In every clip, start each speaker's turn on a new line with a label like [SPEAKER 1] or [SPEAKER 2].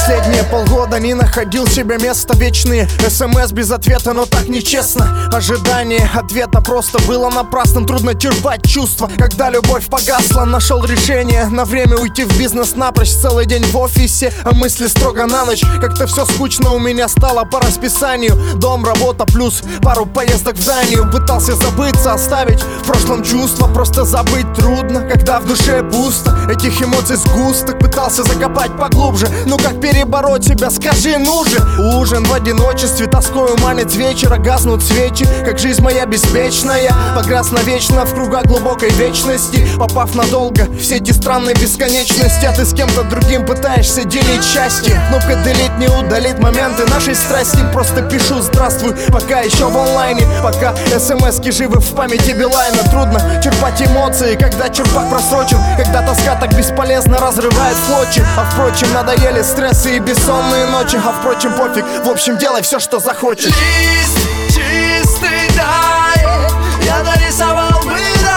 [SPEAKER 1] Последние полгода не находил себе места. Вечные СМС без ответа, но так нечестно. Ожидание ответа просто было напрасным. Трудно терпать чувства, когда любовь погасла. Нашел решение на время уйти в бизнес напрочь. Целый день в офисе, а мысли строго на ночь. Как-то все скучно у меня стало по расписанию. Дом, работа плюс пару поездок в Данию. Пытался забыться, оставить в прошлом чувства. Просто забыть трудно, когда в душе пусто. Этих эмоций сгусток пытался закопать поглубже. Ну как перебороть себя, скажи, ну же. Ужин в одиночестве, тоскою манит с вечера. Гаснут свечи, как жизнь моя беспечная. Погряз навечно в кругах глубокой вечности. Попав надолго в все эти странные бесконечности. А ты с кем-то другим пытаешься делить счастье. Кнопка delete не удалит моменты нашей страсти. Просто пишу здравствуй, пока еще в онлайне. Пока смски живы в памяти Билайна. Трудно черпать эмоции, когда черпак просрочен. Когда тоска так бесполезно разрывает в клочья. А впрочем, надоели стрессы и бессонные ночи. А впрочем, пофиг, в общем, делай все, что захочешь.
[SPEAKER 2] Лист чистый, дай, я нарисовал бы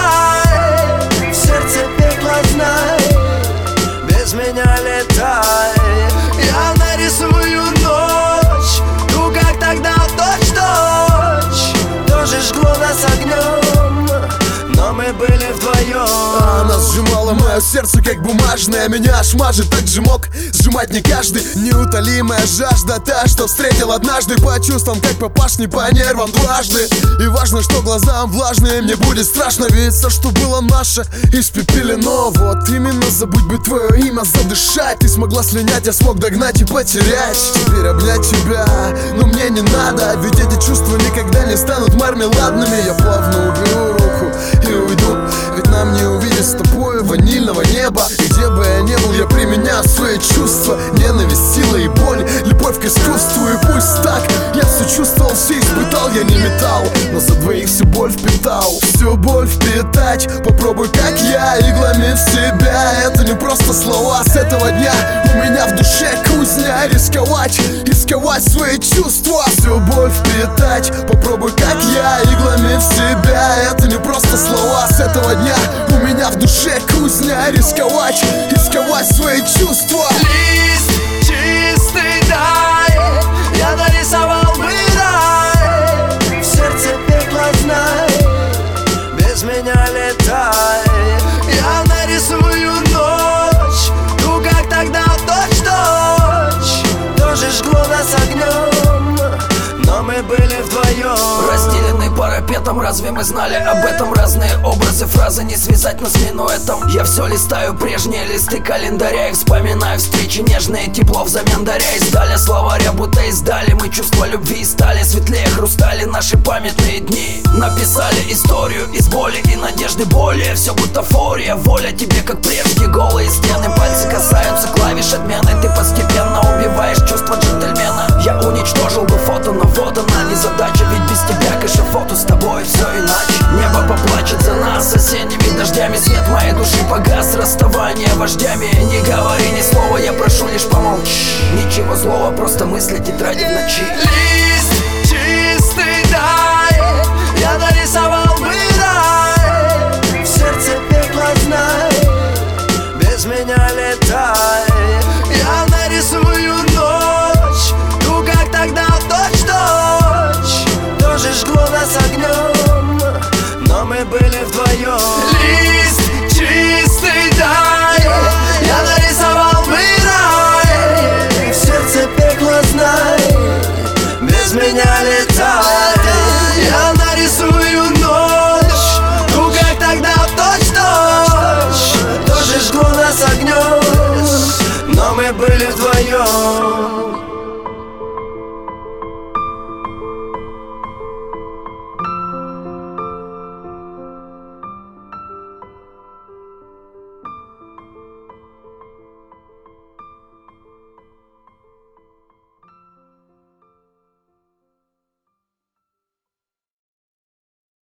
[SPEAKER 2] рай. В сердце пекло, знай, без меня летай. Я нарисую ночь, ту, как тогда, точь-точь. Тоже жгло нас огнем, но мы были вдвоем.
[SPEAKER 3] Она сжимала мое сердце, как бумажное. Меня аж мажет, так же мог сжимать не каждый. Неутолимая жажда, та, что встретил однажды. По чувствам, как по пашне, по нервам дважды. И важно, что глазам влажные. Мне будет страшно, ведь все, что было наше, испепелено. Вот именно, забудь бы твое имя, задышать. Ты смогла слинять, я смог догнать и потерять. Теперь обнять тебя, но мне не надо. Ведь эти чувства никогда не станут мармеладными. Я плавно уберу руку и уйду, ведь нам не увидеть с тобой ванильного неба. И где бы я ни был, я применяю свои чувства. Ненависть, сила и боль, любовь к искусству. И пусть так, я все чувствовал, все испытал. Я не металл, но за двоих всю боль впитал. Всю боль впитать, попробуй как я, иглами в себя. Это не просто слова, с этого дня у меня в душе кузня. Рисковать, исковать свои чувства. Всю боль впитать, попробуй как я, иглами в себя. Это не просто слова, с этого дня у меня в душе кузня. Рисковать, исковать свои чувства.
[SPEAKER 2] Лист чистый, дай, я нарисовал бы рай. В сердце пекло, знай, без меня летай. Я нарисую ночь, ту, как тогда, точь-точь. Тоже жгло нас огнем, но мы были вдвоем.
[SPEAKER 4] Разделены парапетом, разве мы знали об этом? Разные образы, фразы, не связать нас минуэтом. Я все листаю прежние листы календаря и вспоминаю встречи нежные, тепло взамен даря. Издали словаря, будто издали мы чувства любви. Стали светлее хрустали наши памятные дни. Написали историю из боли и надежды более. Все бутафория, воля тебе как прежде. Голые стены, пальцы касаются клавиш отмены. Ты постепенно убиваешь чувство джентльмена. Я уничтожил бы фото, но вот она незадача. Ведь без тебя к эшафоту, с тобой все иначе. Небо поплачет за нас осенними дождями. Свет моей души погас, расставание вождями.